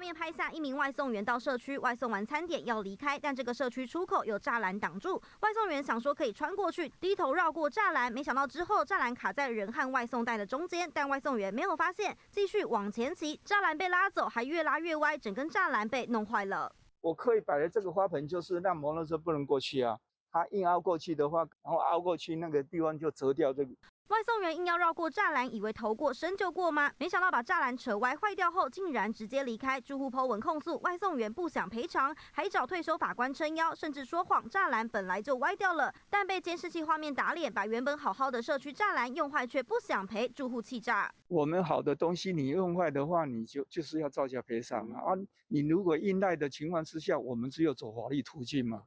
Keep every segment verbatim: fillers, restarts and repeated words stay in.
面拍下一名外送员到社区外送完餐点要离开，但这个社区出口有栅栏挡住。外送员想说可以穿过去，低头绕过栅栏，没想到之后栅栏卡在人和外送袋的中间，但外送员没有发现，继续往前骑，栅栏被拉走，还越拉越歪，整根栅栏被弄坏了。 我刻意摆的这个花盆就是让摩托车不能过去啊，它硬凹过去的话，然后凹过去那个地方就折掉这个。 外送员硬要绕过栅栏，以为头过身就过吗？没想到把栅栏扯歪坏掉后，竟然直接离开。住户 po 文控诉外送员不想赔偿，还找退休法官撑腰，甚至说谎栅栏本来就歪掉了，但被监视器画面打脸，把原本好好的社区栅栏用坏，却不想赔，住户气炸。 我们好的东西你用坏的话，你就就是要照价赔偿啊！啊，你如果依赖的情况之下，我们只有走法律途径嘛。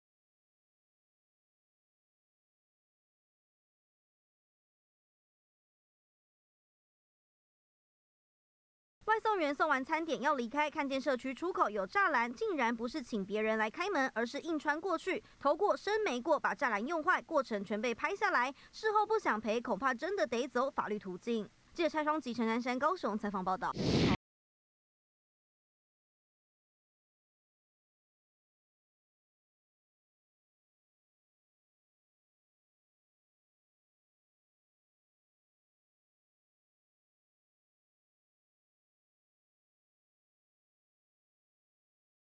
外送员送完餐点要离开，看见社区出口有栅栏，竟然不是请别人来开门，而是硬穿过去，头过身没过，把栅栏用坏，过程全被拍下来。事后不想赔，恐怕真的得走法律途径。记者蔡双吉、陈南山高雄采访报道。